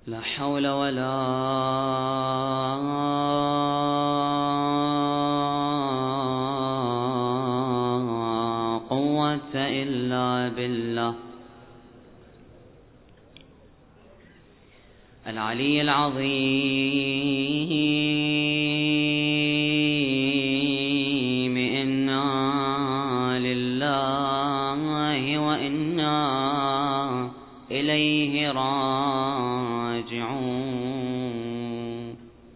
لا حول ولا قوة إلا بالله العلي العظيم. إنا لله وإنا إليه راجعون.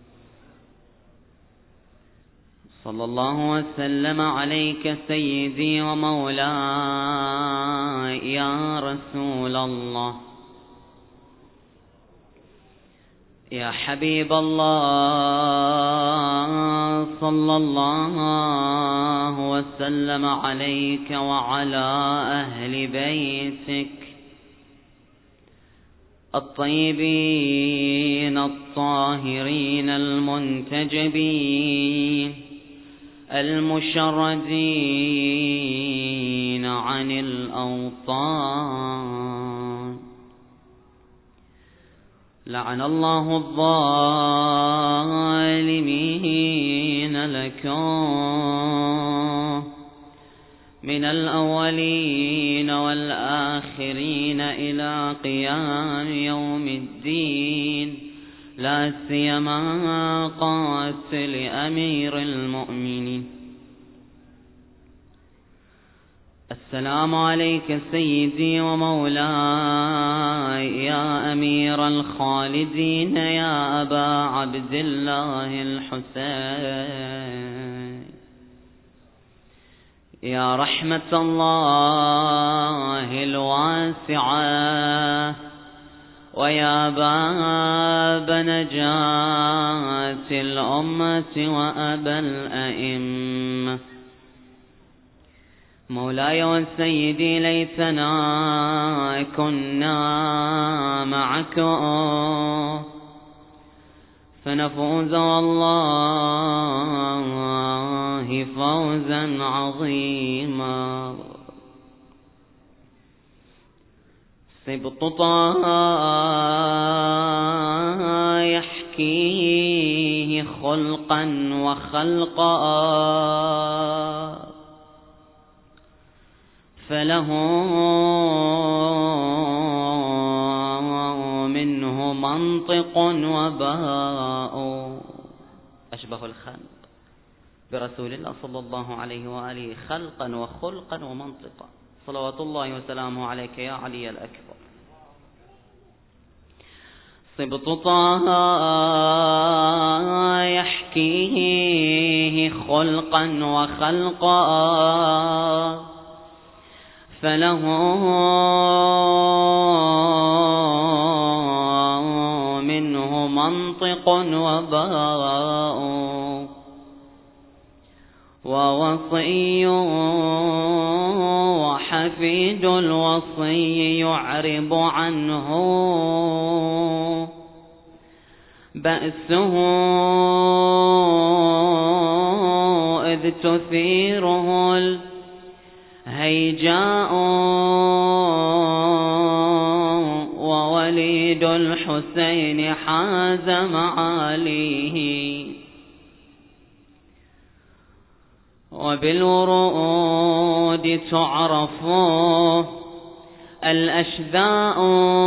صلى الله وسلم عليك سيدي ومولاي يا رسول الله، يا حبيب الله. صلى الله وسلم عليك وعلى أهل بيتك الطيبين الطاهرين المنتجبين المشردين عن الأوطان. لعن الله الظالمين لكم من الأولين والآخرين إلى قيام يوم الدين، لا سيما قاتل أمير المؤمنين. السلام عليك سيدي ومولاي يا أمير الخالدين، يا أبا عبد الله الحسين، يا رحمة الله الواسعة، ويا باب نجاة الأمة وأبا الأئمة. مولاي وسيدي ليتنا كنا معكم فنفوز والله فوزا عظيما. سبط طه يحكيه خلقا وخلقا، فله منه منطق وباء. أشبه الخلق برسول الله صلى الله عليه وآله خلقا وخلقا ومنطقا، صلوات الله وسلامه عليك يا علي الأكبر. سبط طه يحكيه خلقا وخلقا، فله منه منطق وباء، ووصي وحفيد الوصي يعرب عنه بأسه إذ تثيره هيجاء، ووليد الحسين حاز معاليه، وبالورود تعرف الأشداء،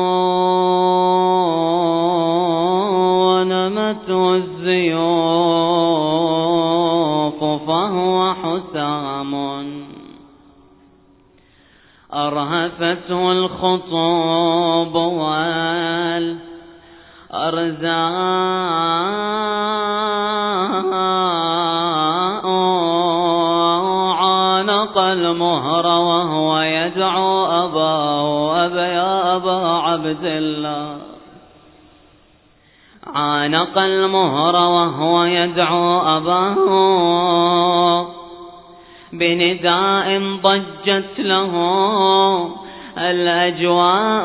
ونمت الزيوف فهو حسام، أرهفته الخطوب والأرزاء، عانق المهر وهو يدعو أباه، يا أبا عبد الله. عانق المهر وهو يدعو أباه بنداء ضجت له الأجواء،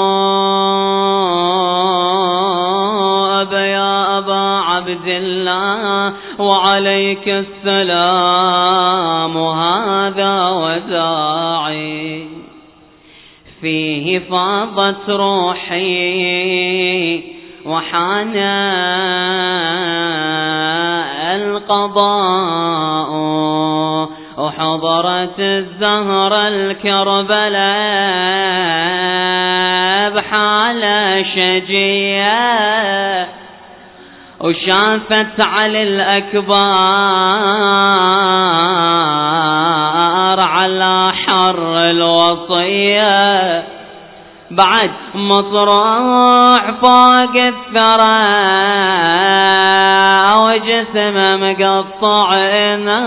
يا أبا عبد الله وعليك السلام، هذا وداعي فيه فاضت روحي وحان القضاء وحضرت الزهرة الكربلاء بحالة شجية وشافت علي الأكبار على حر الوصية بعد مطروح فوق الثرى وجسمه مقطعنا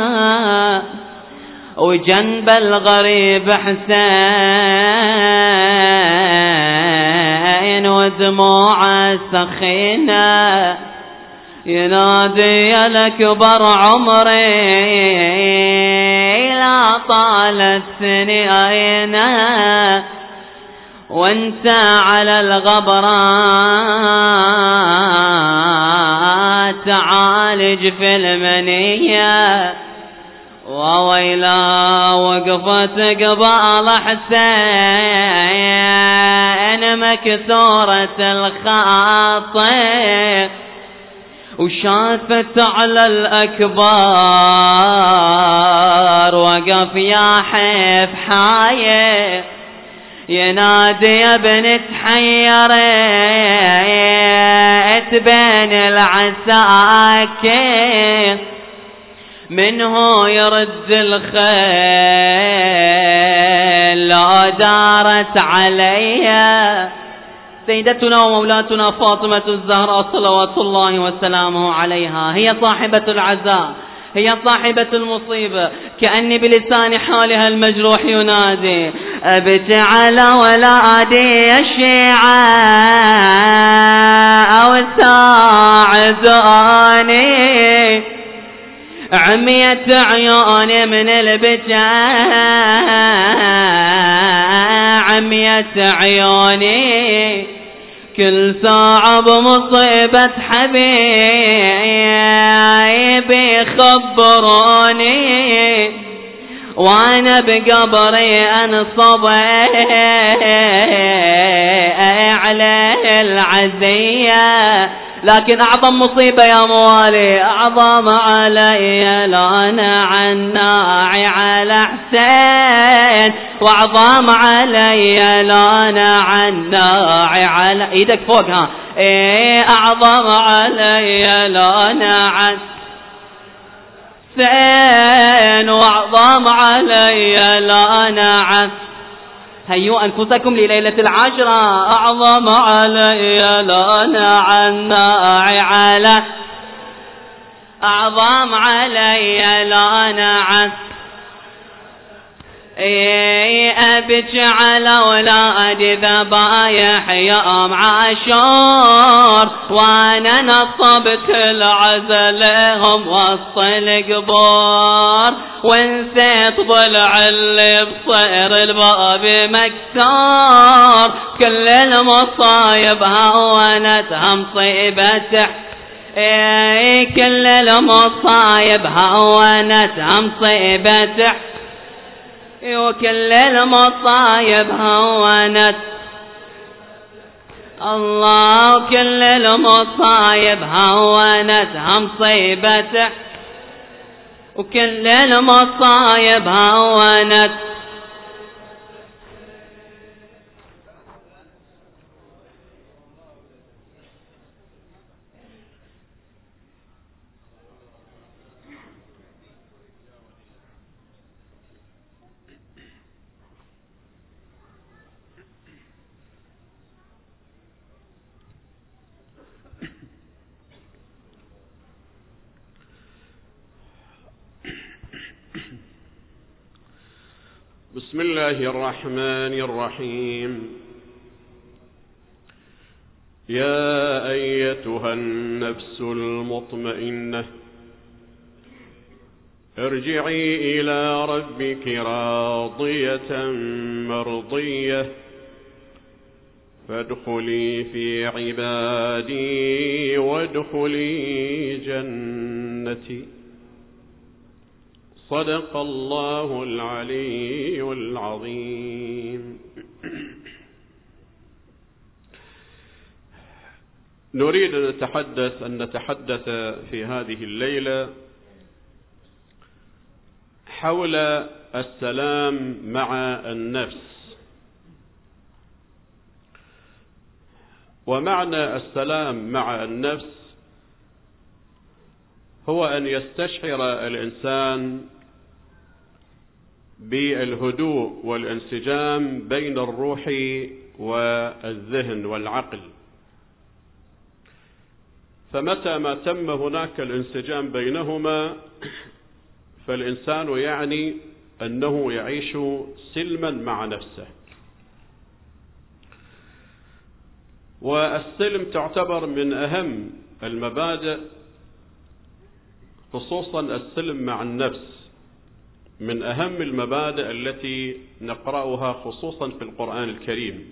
وجنب الغريب حسين ودموعه سخينة ينادي الأكبر عمري لا طالت سنينا وانت على الغبرات تعالج في المنية وويلا وقفت قبال حسين مكسورة الخاطر وشافت على الأكبار وقف يا حيف حايف ينادي يا بنت حيرت بين العساكر من هو يرد الخيل لا دارت عليها سيدتنا ومولاتنا فاطمة الزهراء صلوات الله وسلامه عليها هي صاحبة العزاء هي صاحبة المصيبة كأني بلسان حالها المجروح ينادي أبت على ولادي الشيعة أو ساعدوني عميت عيوني من البكاء عميت عيوني كل ساعة بمصيبة حبيبي خبروني وانا بقبري انصب عليه العزية لكن أعظم مصيبة يا موالي أعظم علي لانا عن ناعي على حسين وأعظم علي لانا عن ناعي على إيدك فوقها أعظم علي لانا عن حسين وأعظم علي لانا عن هيوا أنفسكم لليلة العاشرة أعظم علي لانا عن ناعي على أعظم علي لانا عن أبكي على أولادي ذبايح يوم عاشور وأنا نصبت العزل لهم وسط القبور ونسيت ضلع اللي بصير الباب مكسور كل المصايب هونتها مصيبته كل المصايب هونتها مصيبته وكل المصايب هونت الله كل المصايب هونتها مصيبته وكل المصايب هونت بسم الله الرحمن الرحيم يا أيتها النفس المطمئنة ارجعي إلى ربك راضية مرضية فادخلي في عبادي وادخلي جنتي صدق الله العلي العظيم. نريد أن نتحدث في هذه الليلة حول السلام مع النفس. ومعنى السلام مع النفس هو أن يستشعر الإنسان بالهدوء والانسجام بين الروح والذهن والعقل. فمتى ما تم هناك الانسجام بينهما فالإنسان يعني أنه يعيش سلما مع نفسه. والسلم تعتبر من أهم المبادئ، خصوصا السلم مع النفس من أهم المبادئ التي نقرأها خصوصا في القرآن الكريم.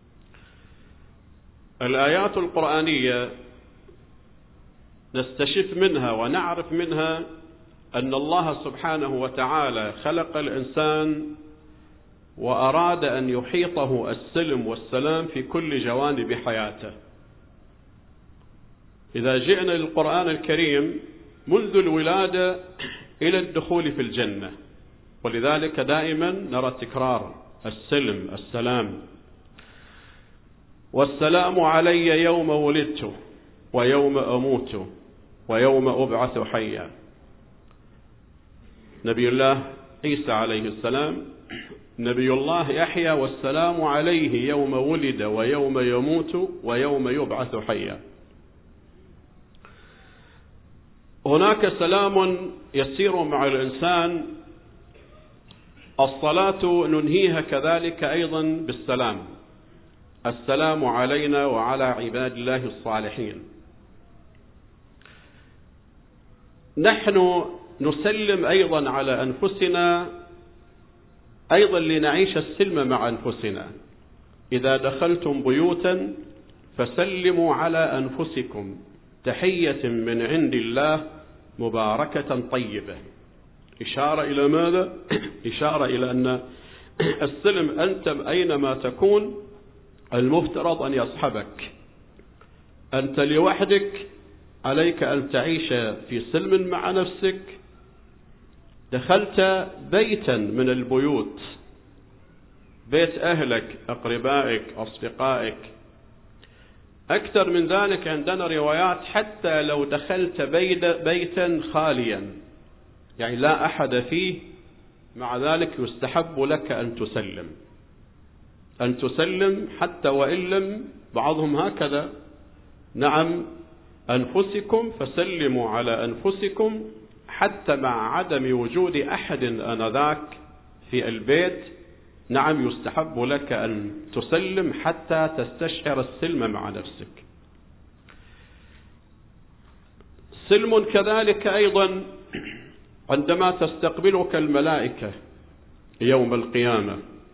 الآيات القرآنية نستشف منها ونعرف منها أن الله سبحانه وتعالى خلق الإنسان وأراد أن يحيطه السلم والسلام في كل جوانب حياته. إذا جئنا للقرآن الكريم منذ الولادة إلى الدخول في الجنة، ولذلك دائما نرى تكرار السلم السلام. والسلام علي يوم ولدت ويوم أموت ويوم أبعث حيا. نبي الله عيسى عليه السلام، نبي الله يحيى والسلام عليه يوم ولد ويوم يموت ويوم يبعث حيا. هناك سلام يسير مع الإنسان. الصلاة ننهيها كذلك أيضا بالسلام، السلام علينا وعلى عباد الله الصالحين. نحن نسلم أيضا على أنفسنا أيضا لنعيش السلم مع أنفسنا. إذا دخلتم بيوتا فسلموا على أنفسكم تحية من عند الله مباركة طيبة. إشارة إلى ماذا؟ إشارة إلى أن السلم أنت أينما تكون المفترض أن يصحبك. أنت لوحدك عليك أن تعيش في سلم مع نفسك. دخلت بيتا من البيوت، بيت أهلك أقربائك أصدقائك. أكثر من ذلك عندنا روايات حتى لو دخلت بيتا خاليا يعني لا أحد فيه، مع ذلك يستحب لك أن تسلم حتى وإن لم، بعضهم هكذا، نعم أنفسكم فسلموا على أنفسكم، حتى مع عدم وجود أحد آنذاك في البيت، نعم يستحب لك أن تسلم حتى تستشعر السلم مع نفسك. سلم كذلك أيضا عندما تستقبلك الملائكة يوم القيامة،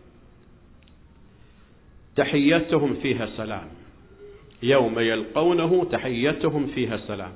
تحيتهم فيها سلام، يوم يلقونه تحيتهم فيها سلام.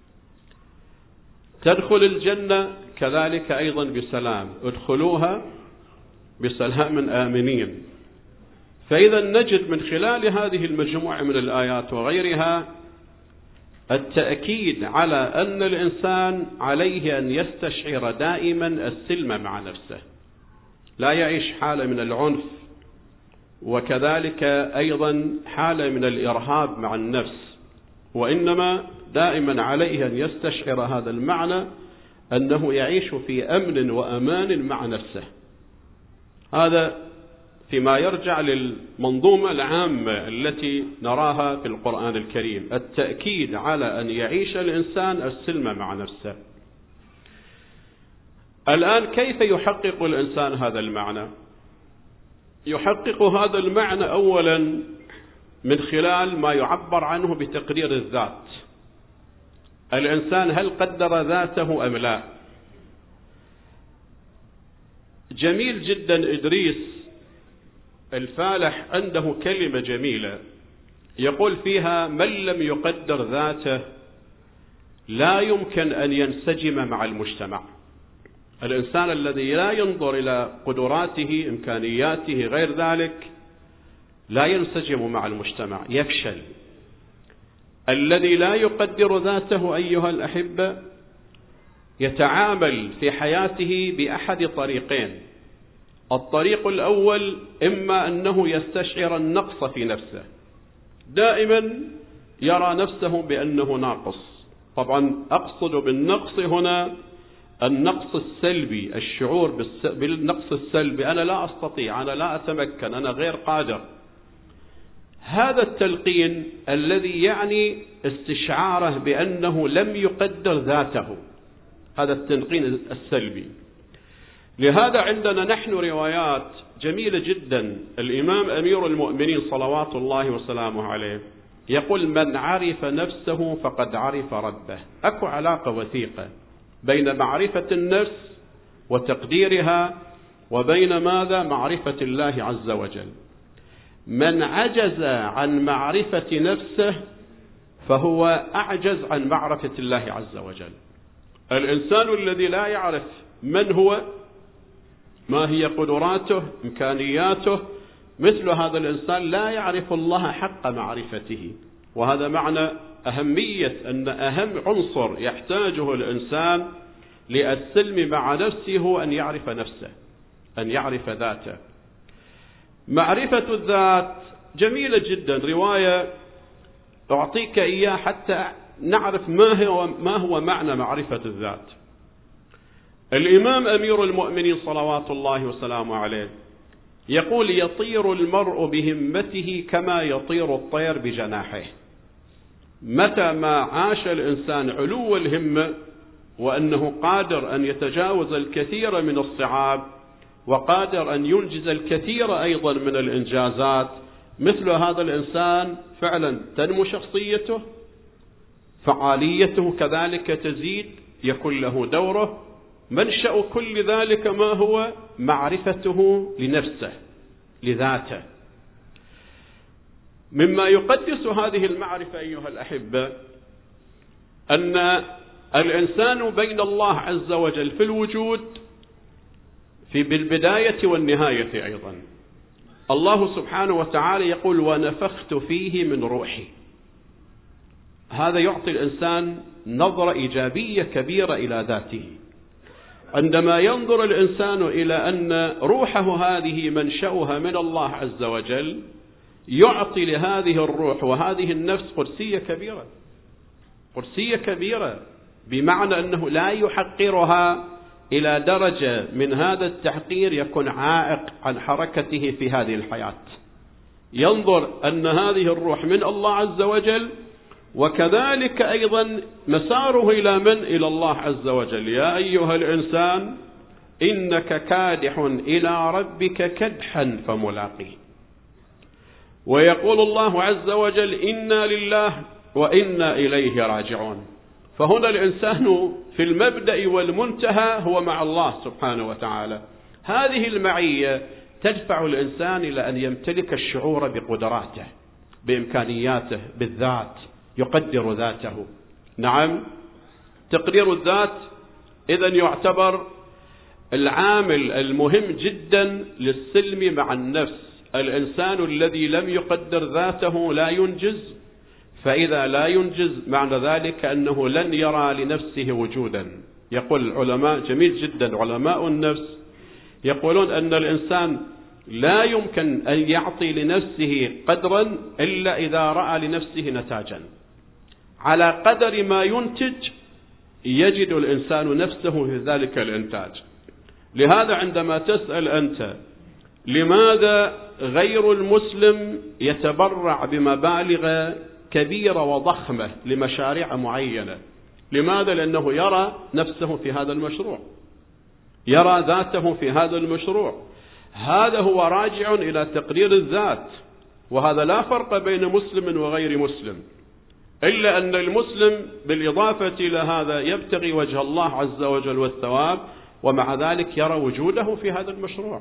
تدخل الجنة كذلك أيضا بسلام، ادخلوها بسلام آمنين. فإذا نجد من خلال هذه المجموعة من الآيات وغيرها التأكيد على أن الإنسان عليه أن يستشعر دائما السلم مع نفسه، لا يعيش حالة من العنف، وكذلك أيضا حالة من الإرهاب مع النفس، وإنما دائما عليه أن يستشعر هذا المعنى أنه يعيش في أمن وأمان مع نفسه. هذا فيما يرجع للمنظومة العامة التي نراها في القرآن الكريم، التأكيد على أن يعيش الإنسان السلم مع نفسه. الآن كيف يحقق الإنسان هذا المعنى؟ يحقق هذا المعنى أولا من خلال ما يعبر عنه بتقدير الذات. الإنسان هل قدر ذاته أم لا؟ جميل جدا إدريس الفالح عنده كلمة جميلة يقول فيها: من لم يقدر ذاته لا يمكن أن ينسجم مع المجتمع. الإنسان الذي لا ينظر إلى قدراته إمكانياته غير ذلك لا ينسجم مع المجتمع، يفشل. الذي لا يقدر ذاته أيها الأحبة يتعامل في حياته بأحد طريقين. الطريق الأول إما أنه يستشعر النقص في نفسه، دائما يرى نفسه بأنه ناقص. طبعا أقصد بالنقص هنا النقص السلبي، الشعور بالنقص السلبي، أنا لا أستطيع، أنا لا أتمكن، أنا غير قادر. هذا التلقين الذي يعني استشعاره بأنه لم يقدر ذاته، هذا التلقين السلبي. لهذا عندنا نحن روايات جميلة جدا. الإمام أمير المؤمنين صلوات الله وسلامه عليه يقول: من عرف نفسه فقد عرف ربه. أكو علاقة وثيقة بين معرفة النفس وتقديرها وبين ماذا؟ معرفة الله عز وجل. من عجز عن معرفة نفسه فهو أعجز عن معرفة الله عز وجل. الإنسان الذي لا يعرف من هو، ما هي قدراته، إمكانياته، مثل هذا الإنسان لا يعرف الله حق معرفته. وهذا معنى أهمية أن أهم عنصر يحتاجه الإنسان للسلم مع نفسه هو أن يعرف نفسه، أن يعرف ذاته. معرفة الذات جميلة جدا، رواية أعطيك إياه حتى نعرف ما هو معنى معرفة الذات. الإمام أمير المؤمنين صلوات الله وسلامه عليه يقول: يطير المرء بهمته كما يطير الطير بجناحه. متى ما عاش الإنسان علو الهمة وأنه قادر أن يتجاوز الكثير من الصعاب وقادر أن ينجز الكثير أيضا من الإنجازات، مثل هذا الإنسان فعلا تنمو شخصيته، فعاليته كذلك تزيد، يكون له دوره. منشأ كل ذلك ما هو؟ معرفته لنفسه، لذاته. مما يقدس هذه المعرفة أيها الأحبة أن الإنسان بين الله عز وجل في الوجود في بالبداية والنهاية أيضا. الله سبحانه وتعالى يقول: ونفخت فيه من روحي. هذا يعطي الإنسان نظرة إيجابية كبيرة إلى ذاته. عندما ينظر الإنسان إلى أن روحه هذه منشأها من الله عز وجل، يعطي لهذه الروح وهذه النفس قدسية كبيرة، قدسية كبيرة، بمعنى أنه لا يحقرها إلى درجة من هذا التحقير يكون عائق عن حركته في هذه الحياة. ينظر أن هذه الروح من الله عز وجل، وكذلك أيضا مساره إلى من؟ إلى الله عز وجل. يا أيها الإنسان إنك كادح إلى ربك كدحا فملاقيه. ويقول الله عز وجل: إنا لله وإنا إليه راجعون. فهنا الإنسان في المبدأ والمنتهى هو مع الله سبحانه وتعالى. هذه المعية تدفع الإنسان إلى أن يمتلك الشعور بقدراته، بإمكانياته، بالذات، يقدر ذاته. نعم، تقدير الذات إذن يعتبر العامل المهم جدا للسلم مع النفس. الإنسان الذي لم يقدر ذاته لا ينجز، فإذا لا ينجز معنى ذلك أنه لن يرى لنفسه وجودا. يقول العلماء جميل جدا، علماء النفس يقولون أن الإنسان لا يمكن أن يعطي لنفسه قدرا إلا إذا رأى لنفسه نتاجا. على قدر ما ينتج يجد الإنسان نفسه في ذلك الإنتاج. لهذا عندما تسأل أنت لماذا غير المسلم يتبرع بمبالغ كبيرة وضخمة لمشاريع معينة، لماذا؟ لأنه يرى نفسه في هذا المشروع، يرى ذاته في هذا المشروع. هذا هو راجع إلى تقدير الذات. وهذا لا فرق بين مسلم وغير مسلم، إلا أن المسلم بالإضافة إلى هذا يبتغي وجه الله عز وجل والثواب، ومع ذلك يرى وجوده في هذا المشروع.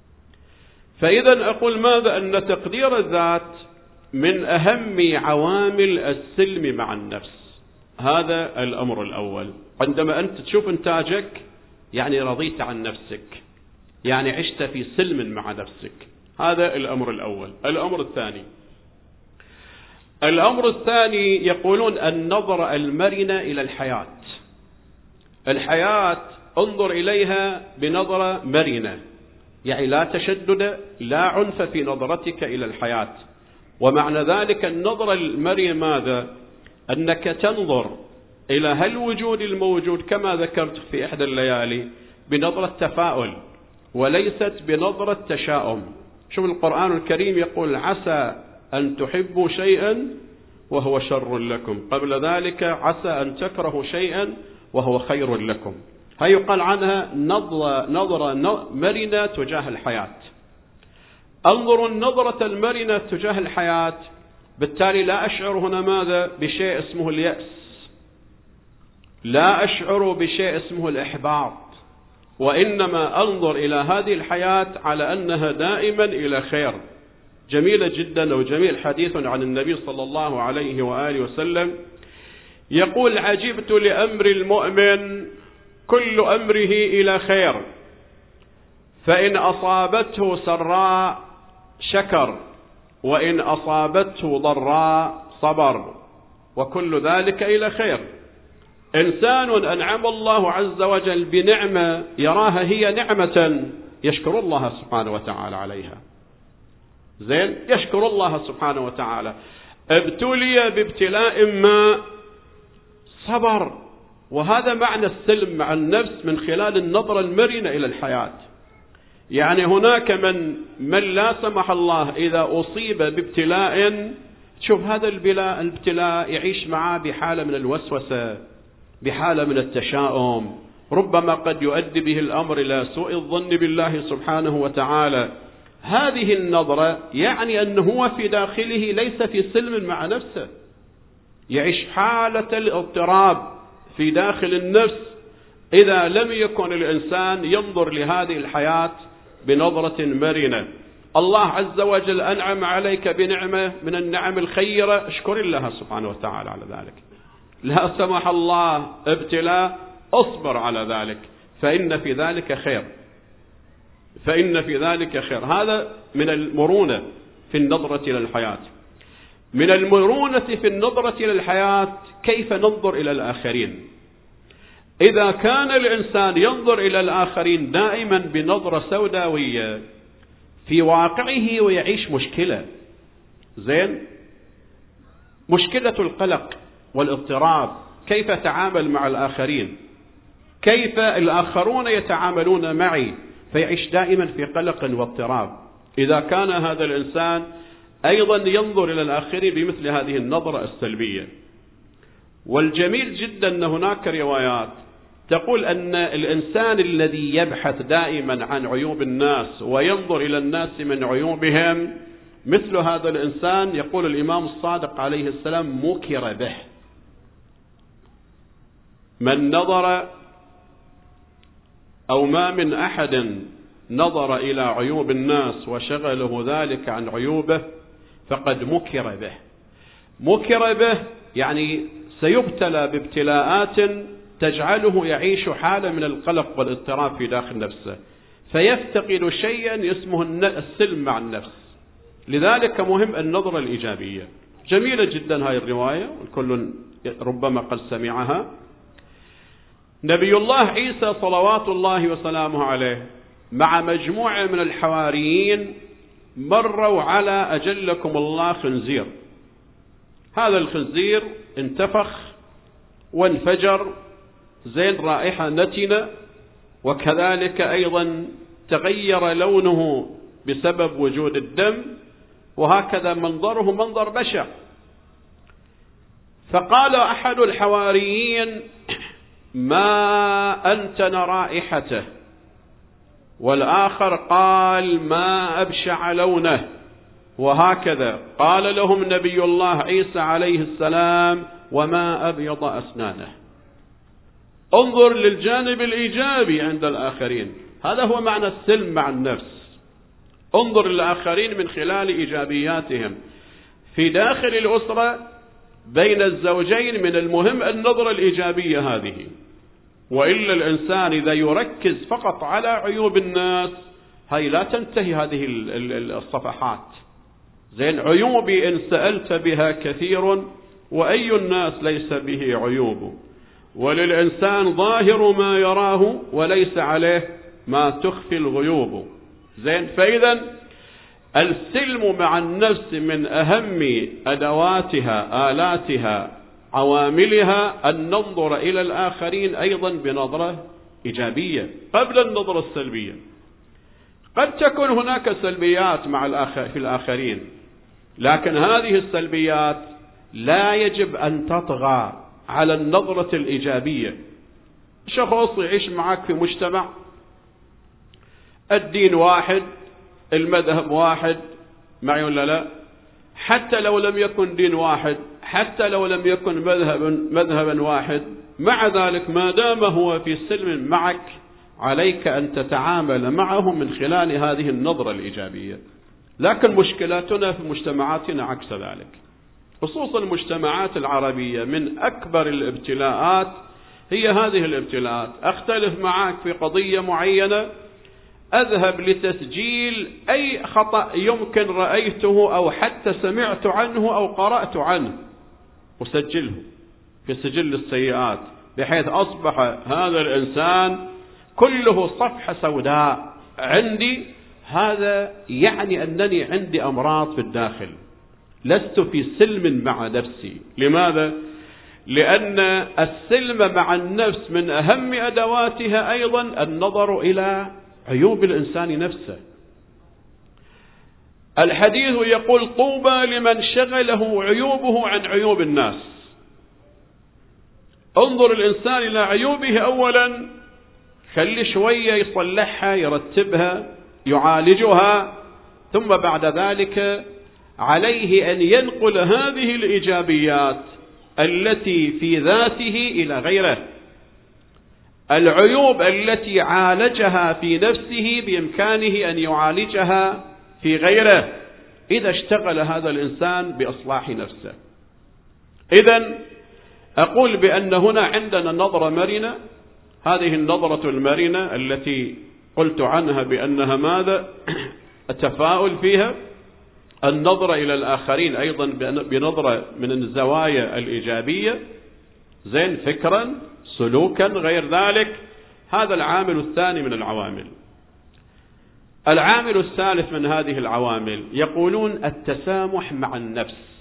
فإذا أقول ماذا؟ أن تقدير الذات من أهم عوامل السلم مع النفس. هذا الأمر الأول. عندما أنت تشوف إنتاجك يعني رضيت عن نفسك، يعني عشت في سلم مع نفسك. هذا الأمر الأول. الأمر الثاني الأمر الثاني يقولون النظرة المرنة إلى الحياة. الحياة انظر إليها بنظرة مرنة، يعني لا تشدد لا عنف في نظرتك إلى الحياة. ومعنى ذلك النظرة المرنة ماذا؟ أنك تنظر إلى هالوجود الموجود كما ذكرت في إحدى الليالي بنظرة تفاؤل وليست بنظرة تشاؤم. شوف القرآن الكريم يقول عسى أن تحبوا شيئا وهو شر لكم، قبل ذلك عسى أن تكرهوا شيئا وهو خير لكم. هاي يقال عنها نظرة مرنة تجاه الحياة. انظروا النظرة المرنة تجاه الحياة، بالتالي لا أشعر هنا ماذا؟ بشيء اسمه اليأس، لا أشعر بشيء اسمه الإحباط، وإنما أنظر إلى هذه الحياة على أنها دائما إلى خير. جميلة جدا وجميل حديث عن النبي صلى الله عليه وآله وسلم يقول عجبت لأمر المؤمن كل أمره إلى خير، فإن أصابته سراء شكر وإن أصابته ضراء صبر وكل ذلك إلى خير. إنسان أنعم الله عز وجل بنعمة يراها هي نعمة يشكر الله سبحانه وتعالى عليها، زين، يشكر الله سبحانه وتعالى. ابتلي بابتلاء ما صبر، وهذا معنى السلم مع النفس من خلال النظرة المرنة إلى الحياة. يعني هناك من لا سمح الله إذا أصيب بابتلاء، شوف هذا الابتلاء يعيش معه بحالة من الوسوسة، بحالة من التشاؤم، ربما قد يؤدي به الأمر إلى سوء الظن بالله سبحانه وتعالى. هذه النظرة يعني أنه هو في داخله ليس في سلم مع نفسه، يعيش حالة الاضطراب في داخل النفس إذا لم يكن الإنسان ينظر لهذه الحياة بنظرة مرنة. الله عز وجل أنعم عليك بنعمة من النعم الخيرة، اشكر الله سبحانه وتعالى على ذلك. لا سمح الله ابتلاء، اصبر على ذلك، فإن في ذلك خير، فإن في ذلك خير. هذا من المرونة في النظرة إلى الحياة. من المرونة في النظرة إلى الحياة كيف ننظر إلى الآخرين. إذا كان الإنسان ينظر إلى الآخرين دائما بنظرة سوداوية في واقعه ويعيش مشكلة، زين، مشكلة القلق والاضطراب، كيف تعامل مع الآخرين، كيف الآخرون يتعاملون معي، فيعيش دائما في قلق واضطراب. إذا كان هذا الإنسان أيضا ينظر إلى الآخرين بمثل هذه النظرة السلبية. والجميل جدا أن هناك روايات تقول أن الإنسان الذي يبحث دائما عن عيوب الناس وينظر إلى الناس من عيوبهم، مثل هذا الإنسان يقول الإمام الصادق عليه السلام مكر به. من نظر أو ما من أحد نظر إلى عيوب الناس وشغله ذلك عن عيوبه فقد مكر به. مكر به يعني سيبتلى بابتلاءات تجعله يعيش حالة من القلق والاضطراب في داخل نفسه، فيفتقد شيئا اسمه السلم مع النفس. لذلك مهم النظرة الإيجابية. جميلة جدا هاي الرواية، الكل ربما قد سمعها. نبي الله عيسى صلوات الله وسلامه عليه مع مجموعة من الحواريين مروا على أجلكم الله خنزير. هذا الخنزير انتفخ وانفجر، زين، رائحة نتنة، وكذلك أيضا تغير لونه بسبب وجود الدم، وهكذا منظره منظر بشع. فقال أحد الحواريين ما أنتن رائحته، والآخر قال ما أبشع لونه، وهكذا. قال لهم نبي الله عيسى عليه السلام وما أبيض أسنانه. انظر للجانب الإيجابي عند الآخرين، هذا هو معنى السلم مع النفس. انظر للآخرين من خلال إيجابياتهم. في داخل الأسرة بين الزوجين من المهم النظرة الإيجابية هذه، وإلا الإنسان إذا يركز فقط على عيوب الناس هاي لا تنتهي هذه الصفحات. زين عيوبي إن سألت بها كثير، وأي الناس ليس به عيوب، وللإنسان ظاهر ما يراه وليس عليه ما تخفي الغيوب. زين فإذا السلم مع النفس من أهم أدواتها، آلاتها، عواملها، أن ننظر إلى الآخرين أيضا بنظرة إيجابية قبل النظرة السلبية. قد تكون هناك سلبيات في الآخرين، لكن هذه السلبيات لا يجب أن تطغى على النظرة الإيجابية. شخص يعيش معك في مجتمع، الدين واحد، المذهب واحد، معي ولا لا؟ حتى لو لم يكن دين واحد، حتى لو لم يكن مذهبا واحد، مع ذلك ما دام هو في سلم معك عليك أن تتعامل معه من خلال هذه النظرة الإيجابية. لكن مشكلاتنا في مجتمعاتنا عكس ذلك، خصوصا المجتمعات العربية. من أكبر الابتلاءات هي هذه الابتلاءات. أختلف معك في قضية معينة، أذهب لتسجيل أي خطأ يمكن رأيته أو حتى سمعت عنه أو قرأت عنه، أسجله في سجل السيئات، بحيث أصبح هذا الإنسان كله صفحة سوداء عندي. هذا يعني أنني عندي أمراض في الداخل، لست في سلم مع نفسي. لماذا؟ لأن السلم مع النفس من أهم أدواتها أيضا النظر إلى عيوب الإنسان نفسه. الحديث يقول: طوبى لمن شغله عيوبه عن عيوب الناس. انظر الإنسان إلى عيوبه أولا، خلي شوية يصلحها، يرتبها، يعالجها، ثم بعد ذلك عليه أن ينقل هذه الإيجابيات التي في ذاته إلى غيره. العيوب التي عالجها في نفسه بإمكانه أن يعالجها في غيره إذا اشتغل هذا الإنسان بإصلاح نفسه. إذن أقول بأن هنا عندنا نظرة مرنة. هذه النظرة المرنة التي قلت عنها بأنها ماذا؟ التفاؤل فيها، النظرة إلى الآخرين أيضا بنظرة من الزوايا الإيجابية، زين فكرا، سلوكا، غير ذلك. هذا العامل الثاني من العوامل. العامل الثالث من هذه العوامل يقولون التسامح مع النفس.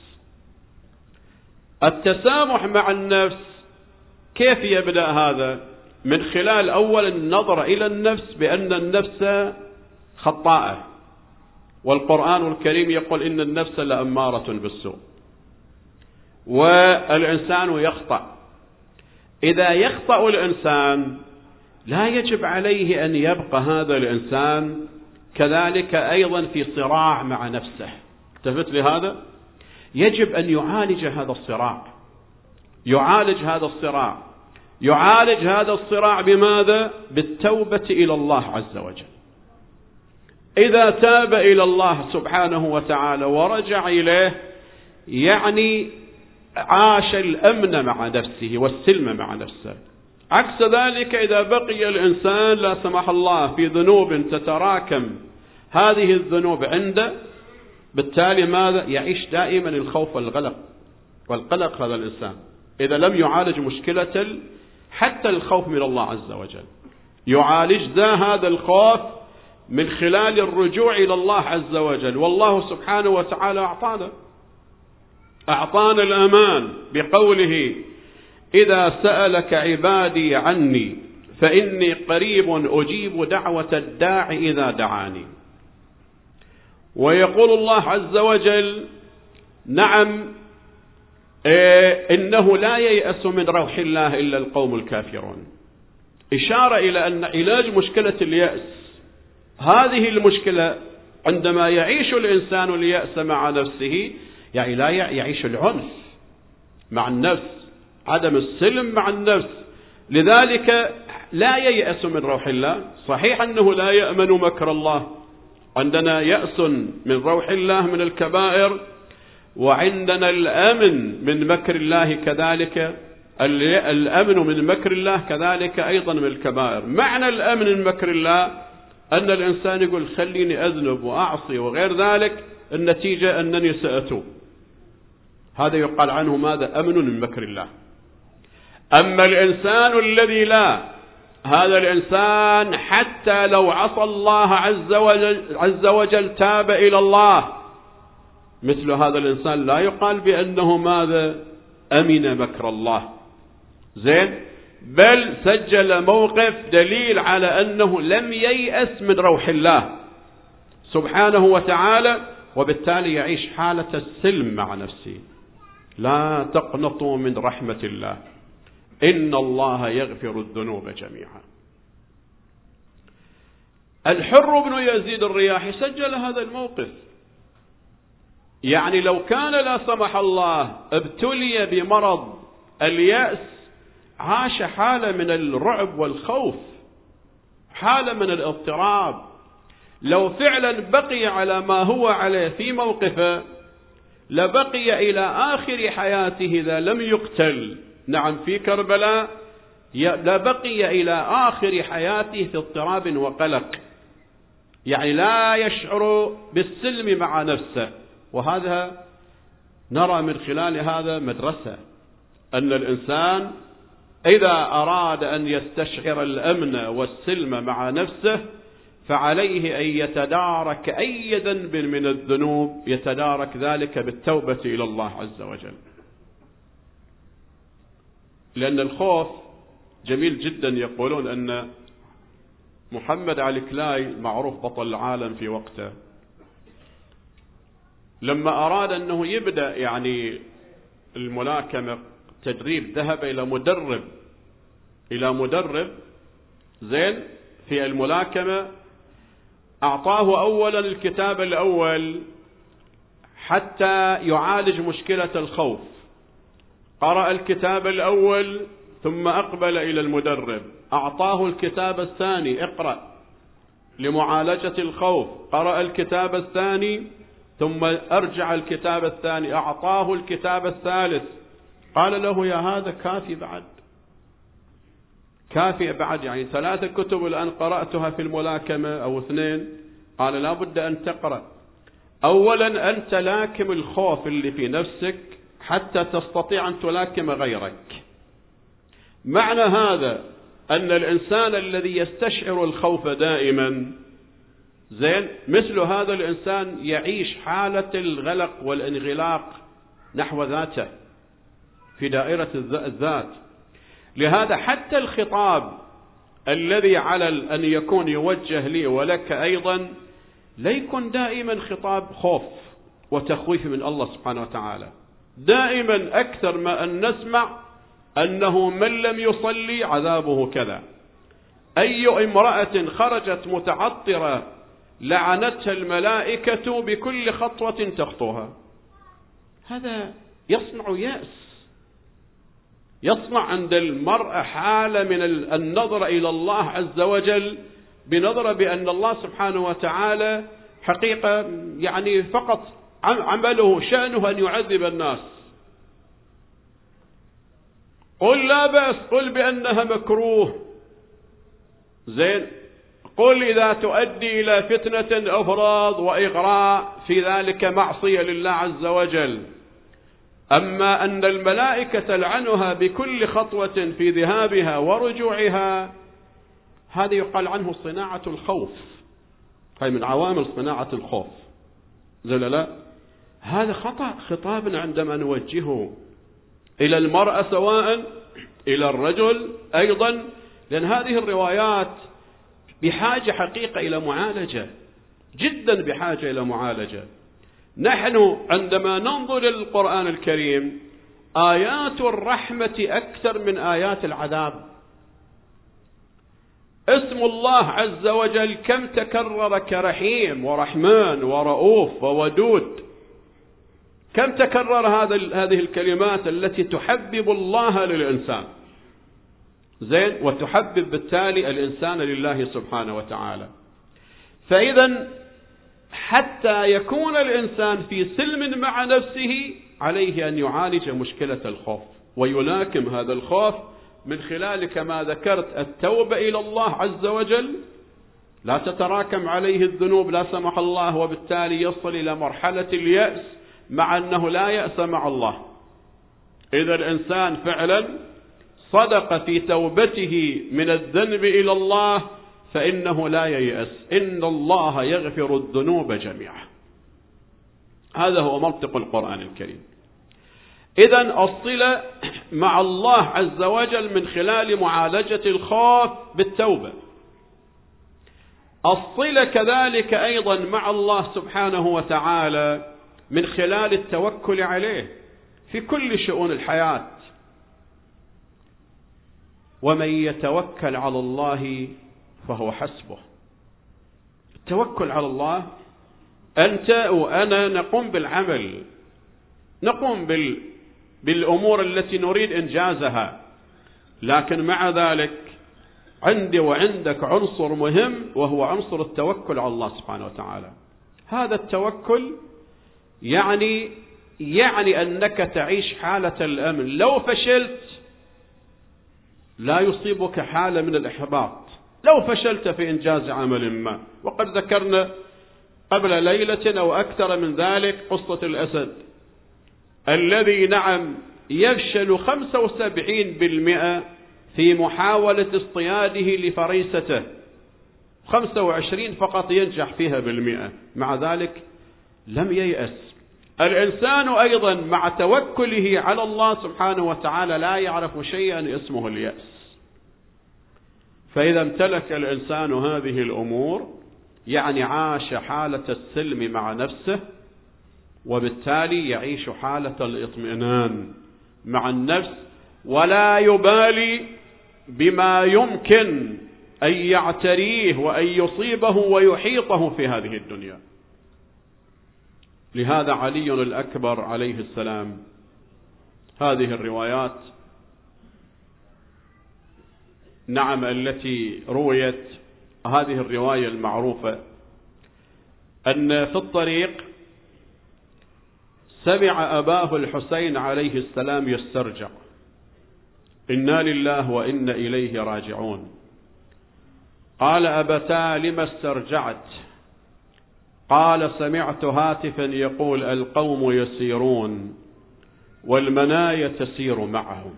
التسامح مع النفس كيف يبدأ هذا؟ من خلال أول النظر إلى النفس بأن النفس خطاءة، والقرآن الكريم يقول إن النفس لأمارة بالسوء، والإنسان يخطأ. إذا يخطأ الإنسان لا يجب عليه أن يبقى هذا الإنسان كذلك أيضا في صراع مع نفسه. التفت لهذا، يجب أن يعالج هذا الصراع. يعالج هذا الصراع بماذا؟ بالتوبة إلى الله عز وجل. إذا تاب إلى الله سبحانه وتعالى ورجع إليه، يعني عاش الأمن مع نفسه والسلم مع نفسه. عكس ذلك إذا بقي الإنسان لا سمح الله في ذنوب تتراكم هذه الذنوب عنده، بالتالي ماذا؟ يعيش دائما الخوف والقلق هذا الإنسان إذا لم يعالج مشكلة حتى الخوف من الله عز وجل. يعالج هذا الخوف من خلال الرجوع إلى الله عز وجل. والله سبحانه وتعالى أعطانا الأمان بقوله: إذا سألك عبادي عني فإني قريب أجيب دعوة الداع إذا دعاني. ويقول الله عز وجل: نعم، إنه لا ييأس من روح الله إلا القوم الكافرون. إشارة إلى أن علاج مشكلة اليأس، هذه المشكلة عندما يعيش الإنسان اليأس مع نفسه، يعني لا يعيش العنف مع النفس، عدم السلم مع النفس. لذلك لا ييأس من روح الله. صحيح أنه لا يأمن مكر الله، عندنا يأس من روح الله من الكبائر، وعندنا الأمن من مكر الله كذلك، الأمن من مكر الله كذلك أيضا من الكبائر. معنى الأمن من مكر الله أن الإنسان يقول خليني أذنب وأعصي وغير ذلك، النتيجة أنني سأتوب. هذا يقال عنه ماذا؟ أمن من مكر الله. أما الإنسان الذي لا، هذا الإنسان حتى لو عصى الله عز وجل تاب إلى الله، مثل هذا الإنسان لا يقال بأنه ماذا؟ أمن مكر الله. زين، بل سجل موقف دليل على أنه لم ييأس من روح الله سبحانه وتعالى، وبالتالي يعيش حالة السلم مع نفسه. لا تقنطوا من رحمة الله إن الله يغفر الذنوب جميعا. الحر بن يزيد الرياحي سجل هذا الموقف. يعني لو كان لا سمح الله ابتلي بمرض اليأس، عاش حالة من الرعب والخوف، حالة من الاضطراب. لو فعلا بقي على ما هو عليه في موقفه لبقي إلى آخر حياته إذا لم يقتل، نعم في كربلاء، لبقي إلى آخر حياته في اضطراب وقلق، يعني لا يشعر بالسلم مع نفسه. وهذا نرى من خلال هذا مدرسة، أن الإنسان إذا أراد أن يستشعر الأمن والسلم مع نفسه فعليه أن يتدارك أي ذنب من الذنوب، يتدارك ذلك بالتوبة إلى الله عز وجل. لأن الخوف جميل جدا. يقولون أن محمد علي كلاي معروف بطل العالم في وقته، لما أراد أنه يبدأ يعني الملاكمة تدريب، ذهب إلى مدرب زين في الملاكمة، أعطاه أولا الكتاب الأول حتى يعالج مشكلة الخوف. قرأ الكتاب الأول ثم أقبل إلى المدرب، أعطاه الكتاب الثاني، اقرأ لمعالجة الخوف. قرأ الكتاب الثاني ثم أرجع الكتاب الثاني، أعطاه الكتاب الثالث. قال له يا هذا كافي بعد، كافي بعد، يعني 3 كتب الآن قرأتها في الملاكمة أو 2. قال لا بد أن تقرأ. أولا أنت لاكم الخوف اللي في نفسك حتى تستطيع أن تلاكم غيرك. معنى هذا أن الإنسان الذي يستشعر الخوف دائما زين، مثل هذا الإنسان يعيش حالة الغلق والانغلاق نحو ذاته في دائرة الذات. لهذا حتى الخطاب الذي على أن يكون يوجه لي ولك أيضا لا يكون دائما خطاب خوف وتخويف من الله سبحانه وتعالى. دائما أكثر ما أن نسمع أنه من لم يصلي عذابه كذا، أي امرأة خرجت متعطرة لعنتها الملائكة بكل خطوة تخطوها. هذا يصنع يأس، يصنع عند المرأة حالة من النظر إلى الله عز وجل بنظرة بأن الله سبحانه وتعالى حقيقة يعني فقط عمله شأنه أن يعذب الناس. قل لا بأس، قل بأنها مكروه زين، قل إذا تؤدي إلى فتنة أفراض وإغراء في ذلك معصية لله عز وجل. أما أن الملائكة تلعنها بكل خطوة في ذهابها ورجوعها، هذا يقال عنه صناعة الخوف، هاي من عوامل صناعة الخوف زين. لا، هذا خطأ خطابنا عندما نوجهه إلى المرأة سواء إلى الرجل أيضا، لأن هذه الروايات بحاجة حقيقة إلى معالجة، جدا بحاجة إلى معالجة. نحن عندما ننظر للقرآن الكريم آيات الرحمة أكثر من آيات العذاب. اسم الله عز وجل كم تكرر كرحيم ورحمن ورؤوف وودود، كم تكرر هذه الكلمات التي تحبب الله للإنسان زين، وتحبب بالتالي الإنسان لله سبحانه وتعالى. فإذا حتى يكون الإنسان في سلم مع نفسه عليه أن يعالج مشكلة الخوف ويلاكم هذا الخوف من خلال كما ذكرت التوبة إلى الله عز وجل لا تتراكم عليه الذنوب لا سمح الله، وبالتالي يصل إلى مرحلة اليأس، مع أنه لا يأس مع الله. إذا الإنسان فعلا صدق في توبته من الذنب إلى الله فإنه لا ييأس، إن الله يغفر الذنوب جميعا. هذا هو منطق القرآن الكريم. إذن الصلة مع الله عز وجل من خلال معالجة الخوف بالتوبة. الصلة كذلك أيضا مع الله سبحانه وتعالى من خلال التوكل عليه في كل شؤون الحياة. ومن يتوكل على الله فهو حسبه. التوكل على الله، أنت وأنا نقوم بالعمل، نقوم بالأمور التي نريد إنجازها، لكن مع ذلك عندي وعندك عنصر مهم وهو عنصر التوكل على الله سبحانه وتعالى. هذا التوكل يعني أنك تعيش حالة الأمن. لو فشلت لا يصيبك حالة من الإحباط لو فشلت في إنجاز عمل ما. وقد ذكرنا قبل ليلة أو أكثر من ذلك قصة الأسد الذي يفشل 75% في محاولة اصطياده لفريسته، 25 فقط ينجح فيها بالمئة، مع ذلك لم ييأس. الإنسان أيضا مع توكله على الله سبحانه وتعالى لا يعرف شيئا اسمه اليأس. فإذا امتلك الإنسان هذه الأمور عاش حالة السلم مع نفسه، وبالتالي يعيش حالة الاطمئنان مع النفس، ولا يبالي بما يمكن أن يعتريه وأن يصيبه ويحيطه في هذه الدنيا. لهذا علي الأكبر عليه السلام، هذه الروايات التي رويت، هذه الرواية المعروفة أن في الطريق سمع أباه الحسين عليه السلام يسترجع: إنا لله وإنا إليه راجعون. قال: أبتاه لم استرجعت؟ قال: سمعت هاتفا يقول القوم يسيرون والمنايا تسير معهم.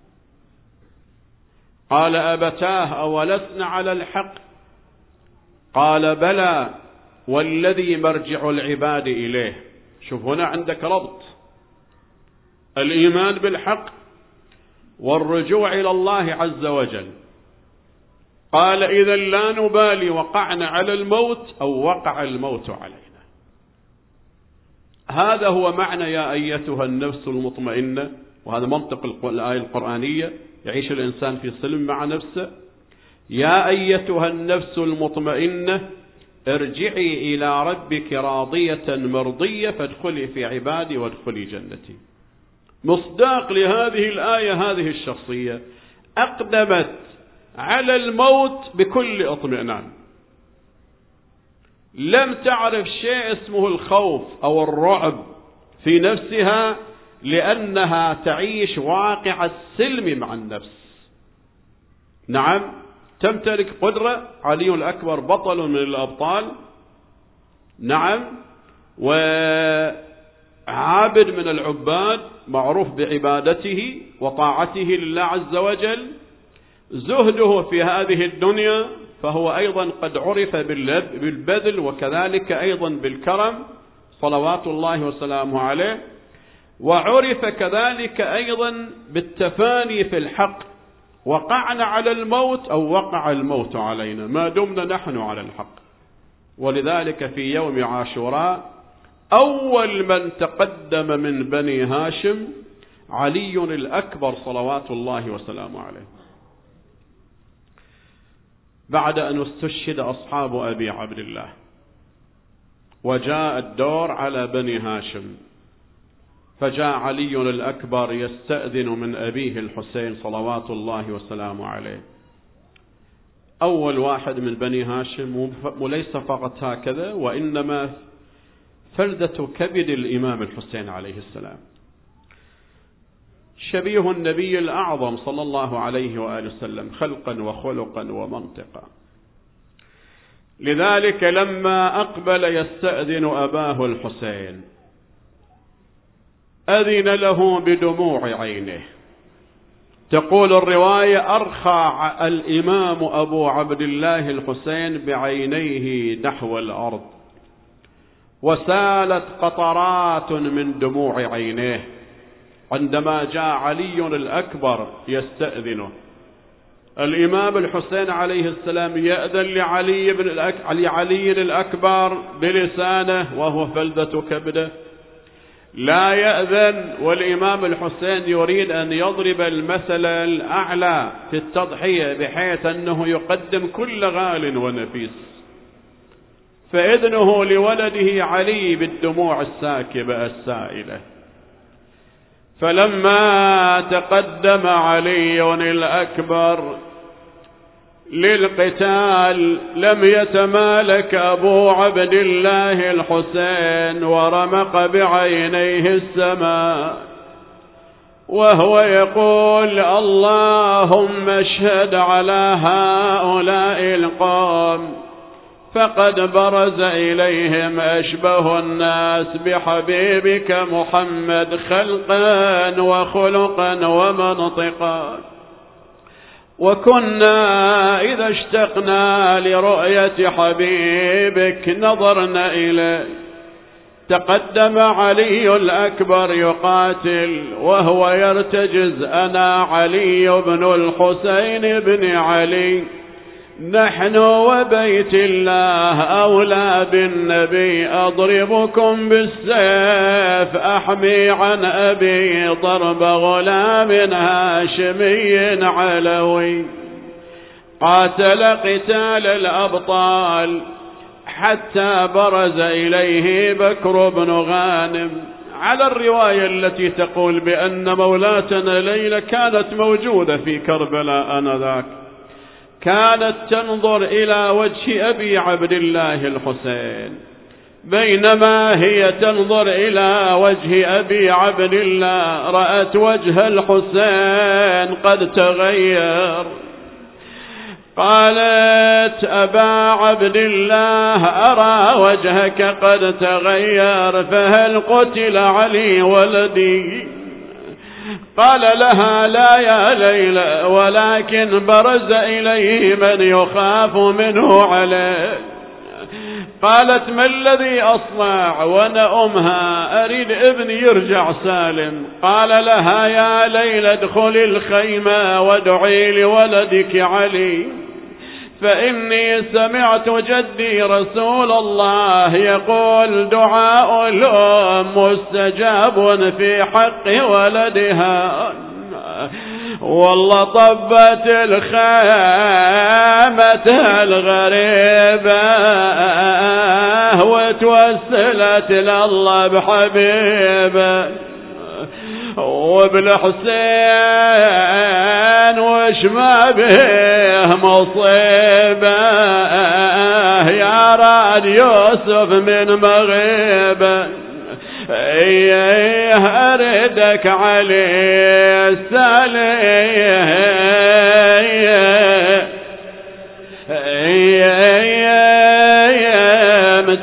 قال: أبتاه أولسنا على الحق؟ قال: بلى والذي مرجع العباد إليه. شوف هنا عندك ربط الإيمان بالحق والرجوع إلى الله عز وجل. قال: إذا لا نبالي وقعنا على الموت أو وقع الموت علينا. هذا هو معنى يا أيتها النفس المطمئنة، وهذا منطق الآية القرآنية. يعيش الإنسان في سلم مع نفسه. يا أيتها النفس المطمئنة ارجعي إلى ربك راضية مرضية فادخلي في عبادي وادخلي جنتي. مصداق لهذه الآية هذه الشخصية أقدمت على الموت بكل اطمئنان، لم تعرف شيء اسمه الخوف أو الرعب في نفسها، لأنها تعيش واقع السلم مع النفس. تمتلك قدرة. علي الأكبر بطل من الأبطال، وعابد من العباد، معروف بعبادته وطاعته لله عز وجل، زهده في هذه الدنيا، فهو أيضا قد عرف بالبذل وكذلك أيضا بالكرم صلوات الله وسلامه عليه، وعرف كذلك أيضا بالتفاني في الحق. وقعنا على الموت أو وقع الموت علينا ما دمنا نحن على الحق. ولذلك في يوم عاشوراء أول من تقدم من بني هاشم علي الأكبر صلوات الله وسلامه عليه، بعد أن استشهد أصحاب أبي عبد الله وجاء الدور على بني هاشم، فجاء علي الأكبر يستأذن من أبيه الحسين صلوات الله وسلامه عليه. أول واحد من بني هاشم، وليس فقط هكذا، وإنما فلذة كبد الإمام الحسين عليه السلام، شبيه النبي الأعظم صلى الله عليه وآله وسلم خلقا وخلقا ومنطقا. لذلك لما أقبل يستأذن أباه الحسين أذن له بدموع عينه. تقول الرواية: أرخى الإمام أبو عبد الله الحسين بعينيه نحو الأرض، وسالت قطرات من دموع عينيه عندما جاء علي الأكبر يستأذنه. الإمام الحسين عليه السلام يأذن لعلي الأكبر بلسانه وهو فلذة كبده، لا يأذن والإمام الحسين يريد أن يضرب المثل الأعلى في التضحية بحيث أنه يقدم كل غال ونفيس، فإذنه لولده علي بالدموع الساكبة السائلة. فلما تقدم علي الأكبر للقتال لم يتمالك أبو عبد الله الحسين ورمق بعينيه السماء وهو يقول: اللهم اشهد على هؤلاء القوم فقد برز إليهم أشبه الناس بحبيبك محمد خلقا وخلقا ومنطقا، وكنا إذا اشتقنا لرؤية حبيبك نظرنا إليه. تقدم علي الأكبر يقاتل وهو يرتجز: أنا علي بن الحسين بن علي، نحن وبيت الله أولى بالنبي، أضربكم بالسيف أحمي عن أبي ضرب غلام هاشمي علوي. قاتل قتال الأبطال حتى برز إليه بكر بن غانم. على الرواية التي تقول بأن مولاتنا ليلى كانت موجودة في كربلاء آنذاك، كانت تنظر إلى وجه أبي عبد الله الحسين، بينما هي تنظر إلى وجه أبي عبد الله رأت وجه الحسين قد تغير. قالت: أبا عبد الله أرى وجهك قد تغير، فهل قتل علي ولدي؟ قال لها: لا يا ليلى، ولكن برز إليه من يخاف منه عليه. قالت: ما الذي أصنع وأنا أمها أريد ابني يرجع سالم؟ قال لها: يا ليلى ادخلي الخيمة وادعي لولدك علي، فإني سمعت جدي رسول الله يقول: دعاء الأم مستجاب في حق ولدها. والله طبت الخيمة الغريبة وتوسلت لله بحبيبه وبالحسين وش ما به مصيبة، يا راد يوسف من مغيبة، أردك علي السليم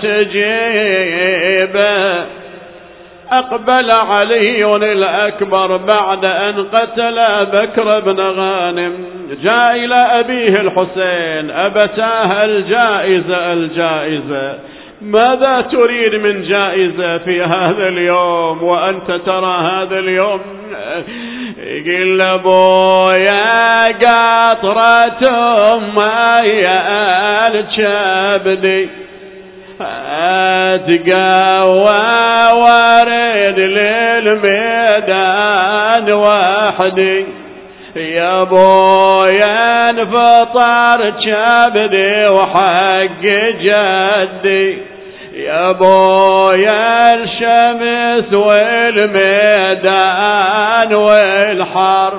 تجيبه. أقبل علي الأكبر بعد أن قتل بكر بن غانم، جاء إلى أبيه الحسين: أبتاه الجائزة، ماذا تريد من جائزة في هذا اليوم وأنت ترى هذا اليوم؟ يقول أبويا قطرة ماء الكبد أتقوى وارد للميدان وحدي، يا ابويا انفطر كبدي وحق جدي، يا ابويا الشمس والميدان والحر،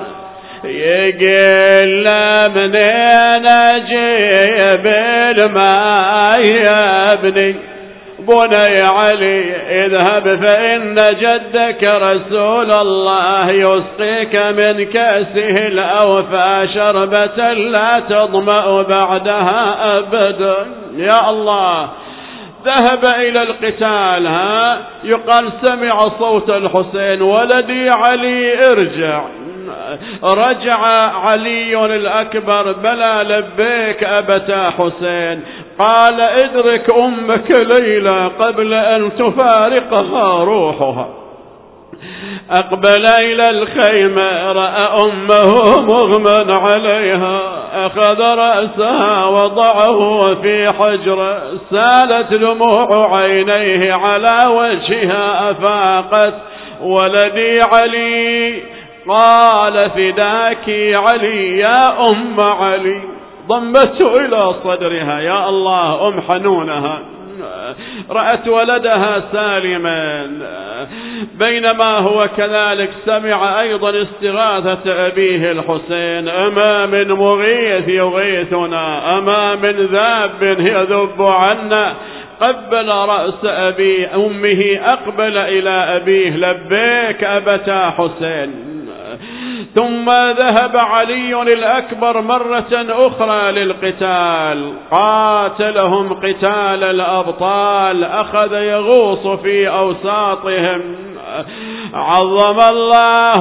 يقل منين اجيب الماء يا ابني؟ بني علي اذهب فإن جدك رسول الله يسقيك من كأسه الأوفى شربة لا تظمأ بعدها أبدا. يا الله. ذهب إلى القتال. يقال سمع صوت الحسين ولدي علي ارجع. رجع علي الأكبر بلى لبيك أبتا حسين. قال ادرك أمك ليلى قبل أن تفارقها روحها. أقبل إلى الخيمة رأى أمه مغمى عليها أخذ رأسها وضعه في حجره سالت دموع عينيه على وجهها أفاقت ولدي علي. قال فداك علي يا أم علي. ضمته إلى صدرها. يا الله. أم حنونها رأت ولدها سالما. بينما هو كذلك سمع أيضا استغاثة أبيه الحسين. أما من مغيث يغيثنا أما من ذاب يذب عنا. قبل رأس أمه أقبل إلى أبيه لبيك أبتا حسين. ثم ذهب علي الأكبر مرة أخرى للقتال. قاتلهم قتال الأبطال أخذ يغوص في أوساطهم. عظم الله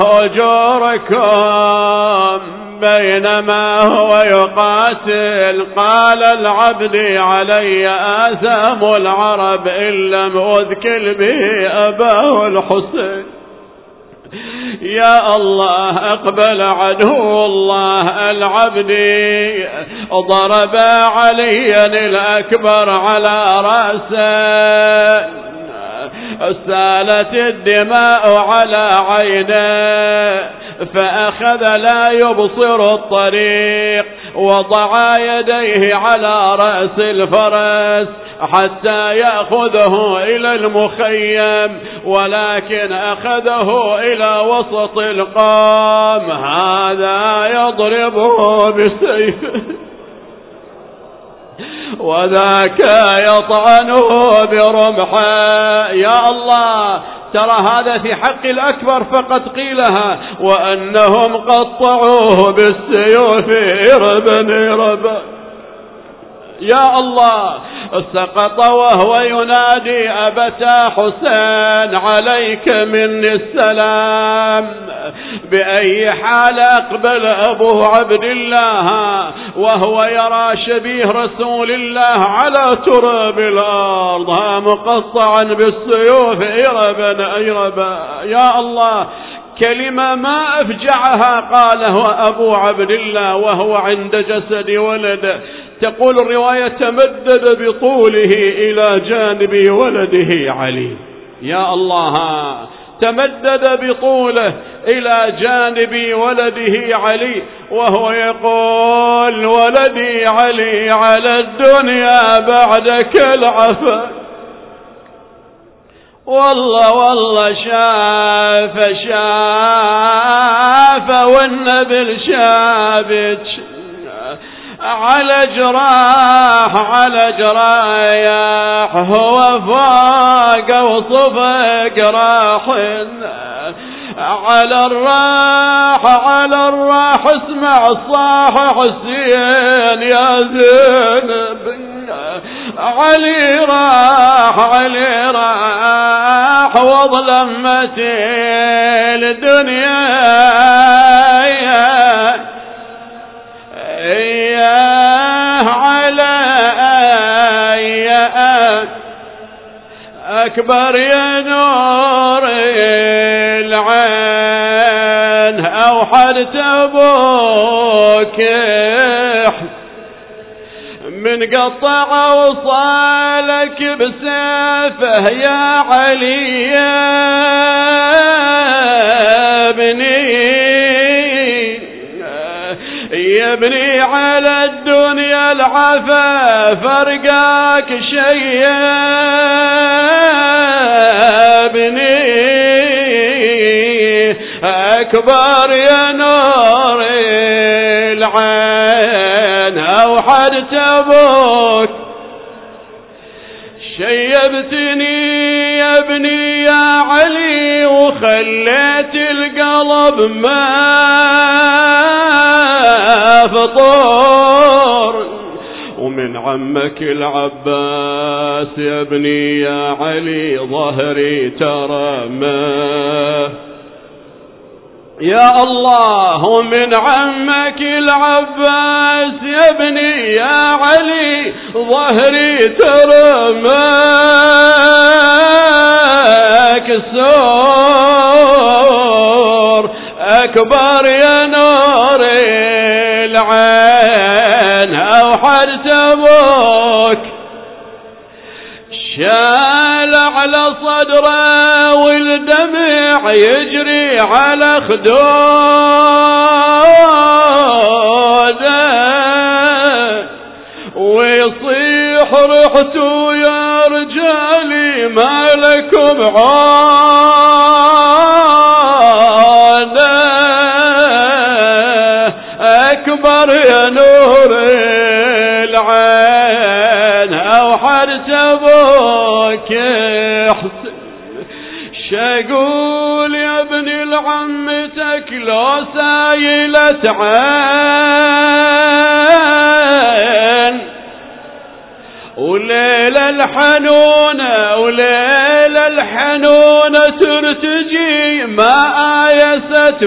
أجوركم. بينما هو يقاتل قال العبد علي آثام العرب إن لم أذكر به أباه الحسين. يا الله. أقبل عدو الله العبد ضرب عليا الأكبر على رأسه سالت الدماء على عينه فأخذ لا يبصر الطريق وضع يديه على رأس الفرس حتى يأخذه إلى المخيم ولكن أخذه إلى وسط القوم. هذا يضربه بسيفه وذاك يطعنه برمحه. يا الله. ترى هذا في حق الأكبر فقد قيلها. وأنهم قطعوه بالسيوف إربا. يا الله. سقط وهو ينادي أبتا حسين عليك مني السلام. بأي حال أقبل أبو عبد الله وهو يرى شبيه رسول الله على تراب الأرض مقطعا بالسيوف إربا. يا الله. كلمة ما أفجعها قالها أبو عبد الله وهو عند جسد ولده. تقول الرواية تمدد بطوله إلى جانب ولده علي. يا الله. تمدد بطوله إلى جانب ولده علي وهو يقول ولدي علي على الدنيا بعدك العفا. والله شاف والنبل شابك على جراح هو فاق وصفق راح على الراح اسمع صاح حسين يا زينب. علي راح وظلمت الدنيا على أكبر يا نور العين أوحدت أبوك من قطع وصالك بسيفه يا علي يا ابني على الدنيا العفا فرقاك شيء يا ابني أكبر يا نور العين أوحدت أبوك شيب قتلتني يا ابني يا علي وخليت القلب ما فطور، ومن عمك العباس يا ابني يا علي ظهري ترى ما، يا الله ومن عمك العباس يا ابني يا علي ظهري ترى ما كسور، أكبر يا نور العين أوحدت أبوك، شال على صدره والدمع يجري على خدوده، ويصيح رحتوا يا رجالي ما لكم عاده، أكبر يا نور العين أوحدت أبوك حسين، شاقول يا ابني لعمتك لو سايلة عين، وليلة الحنونة وليلة الحنونة ترتجي ما آيست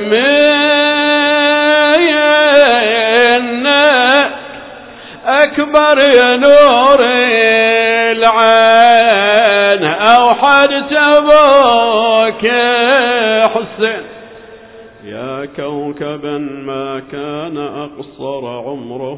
منك، أكبر يا نور العين أوحدت أبوك حسين، يا كوكبا ما كان أقصر عمره.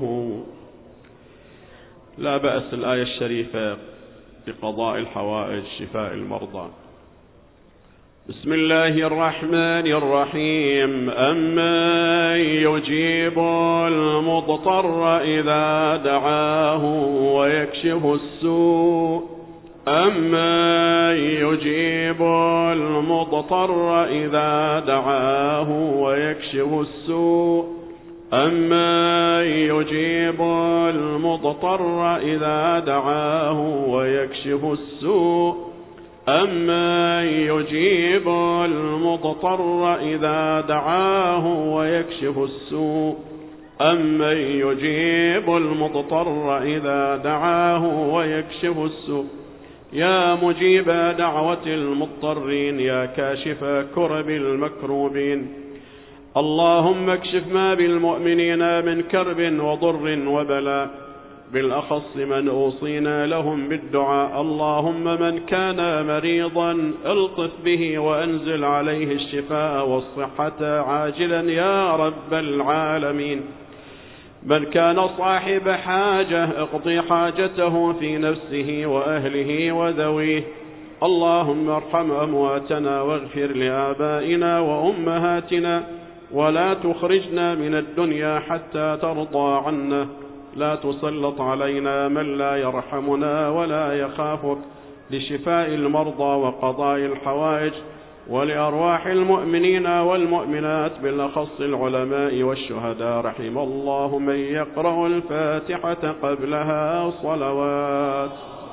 لا بأس الآية الشريفة بقضاء الحوائج شفاء المرضى. بسم الله الرحمن الرحيم. أمن يجيب المضطر إذا دعاه ويكشف السوء، أمن يجيب المضطر إذا دعاه ويكشف السوء، أمن يجيب المضطر إذا دعاه ويكشف السوء، أمن يجيب المضطر إذا دعاه ويكشف السوء، أمن يجيب المضطر إذا دعاه ويكشف السوء، يا مجيب دعوة المضطرين يا كاشف كرب المكروبين، اللهم اكشف ما بالمؤمنين من كرب وضر وبلاء، بالأخص من أوصينا لهم بالدعاء، اللهم من كان مريضا الطف به وأنزل عليه الشفاء والصحة عاجلا يا رب العالمين، من كان صاحب حاجة اقضي حاجته في نفسه وأهله وذويه، اللهم ارحم أمواتنا واغفر لآبائنا وأمهاتنا، ولا تخرجنا من الدنيا حتى ترضى عنا، لا تسلط علينا من لا يرحمنا ولا يخافك، لشفاء المرضى وقضاء الحوائج، ولأرواح المؤمنين والمؤمنات بالأخص العلماء والشهداء، رحم الله من يقرأ الفاتحة قبلها صلوات.